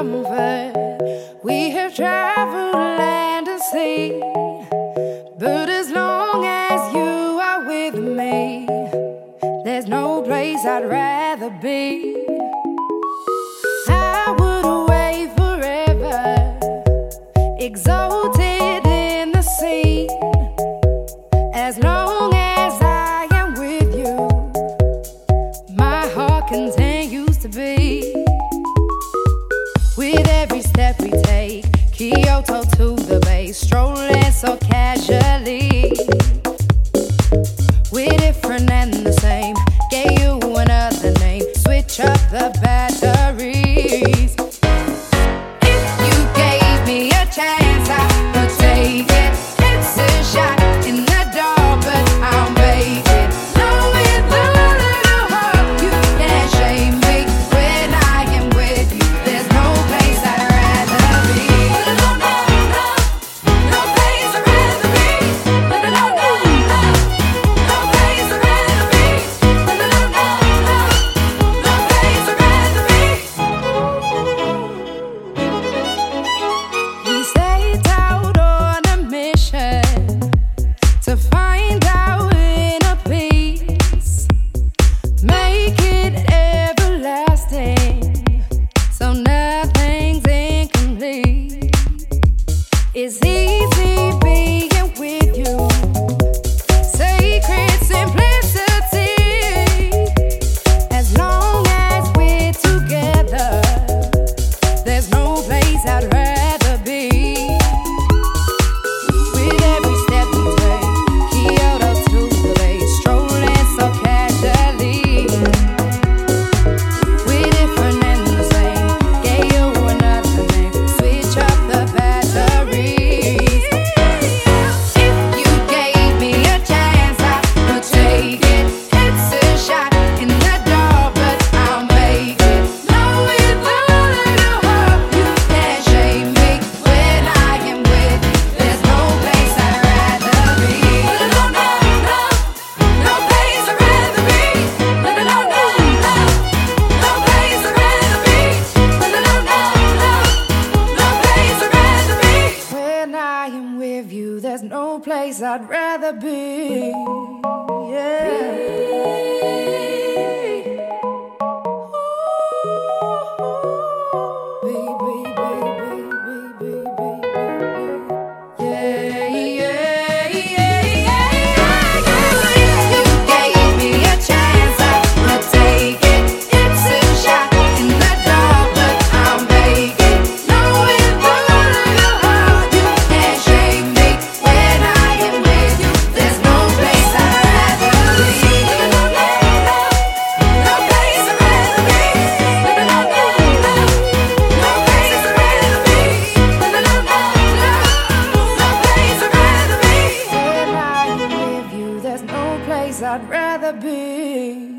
comfort. We have traveled land and sea, but as long as you are with me, there's no place I'd rather be. I would away forever, exalted in the sea. As long as I am with you, my heart continues to beat. With every step we take, Kyoto to the bay, strolling so casually. We're different and the same, gave you another name, switch up the batteries. If you gave me a chance, I would take it. It's a shot in the dark, but I'll make it. Knowing the little hope, you can't shame me. When I am with you, there's no place I'd rather be. No, no, no, no place I'd rather be. No, no, no, no, no place I'd rather be. No, no, no, no, no place I'd rather be. We set out on a mission to find our inner peace, make it everlasting, so nothing's incomplete. It's easy being with you, sacred simplicity. As long as we're together, there's no place I'd rather be. With every step we take, Kyoto to the bay, strolling so casually. We're different and the same, gave you another name, switch up the batteries. If you gave me a chance, I would take it. It's a shot in the dark, but I'll make it. Knowing the little hope, you can't shame me. When I am with you, there's no place I'd rather be. No, no, no, no place I'd rather be. No, no, no, no, no place I'd rather be. No, no, no, no, no place I'd rather be. When I am with you, there's no place I'd rather be. I'd rather be.